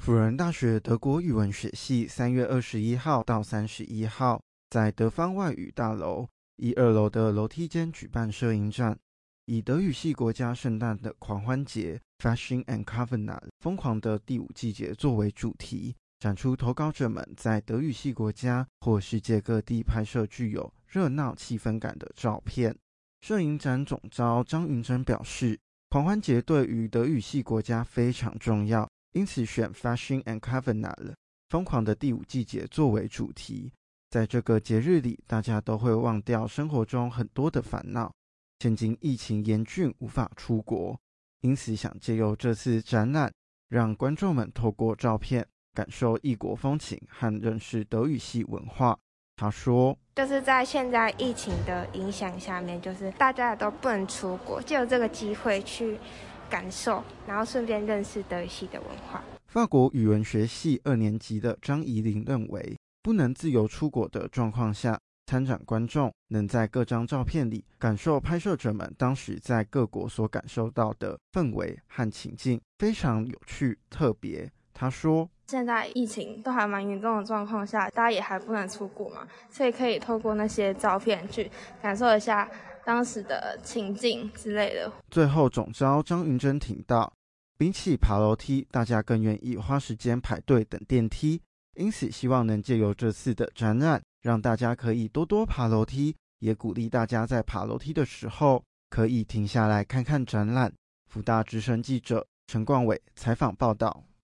辅仁大学德国语文学系3月21号到31号在德方外语大楼1、2楼的楼梯间举办摄影展，以德语系国家圣诞的狂欢节 Fasching and Carnaval 疯狂的第五季节作为主题，展出投稿者们在德语系国家或世界各地拍摄具有热闹气氛感的照片。摄影展总召张云珍表示，狂欢节对于德语系国家非常重要，因此选 Fasching and Carnaval 疯狂的第五季节作为主题。在这个节日里，大家都会忘掉生活中很多的烦恼。现今疫情严峻，无法出国，因此想借由这次展览，让观众们透过照片感受异国风情和认识德语系文化。他说， 就是在现在疫情的影响下面，就是大家都不能出国，就有这个机会去感受，然后顺便认识德语系的文化。 法国语文学系2年级的张怡玲认为，不能自由出国的状况下，参展观众能在各张照片里感受拍摄者们当时在各国所感受到的氛围和情境，非常有趣特别。他说， 现在疫情都还蛮严重的状况下，大家也还不能出国嘛，所以可以透过那些照片去感受一下当时的情境之类的。 最后总召张云珍提到，比起爬楼梯，大家更愿意花时间排队等电梯，因此希望能借由这次的展览，让大家可以多多爬楼梯，也鼓励大家在爬楼梯的时候可以停下来看看展览。辅大之声记者陈冠伟采访报道。